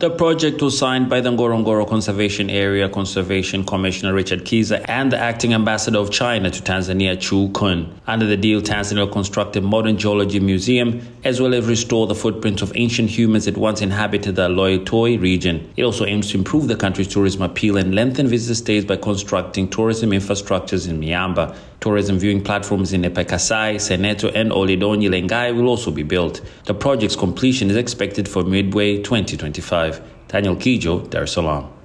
The project was signed by the Ngorongoro Conservation Area Conservation Commissioner Richard Kiza and the acting ambassador of China to Tanzania, Chu Kun. Under the deal, Tanzania will construct a modern geology museum as well as restore the footprints of ancient humans that once inhabited the Loitoi region. It also aims to improve the country's tourism appeal and lengthen visitor stays by constructing tourism infrastructures in Miamba. Tourism viewing platforms in Epekasai, Seneto, and Olidonyi Lengai will also be built. The project's completion is expected for midway 2025. Daniel Kijo, Dar es Salaam.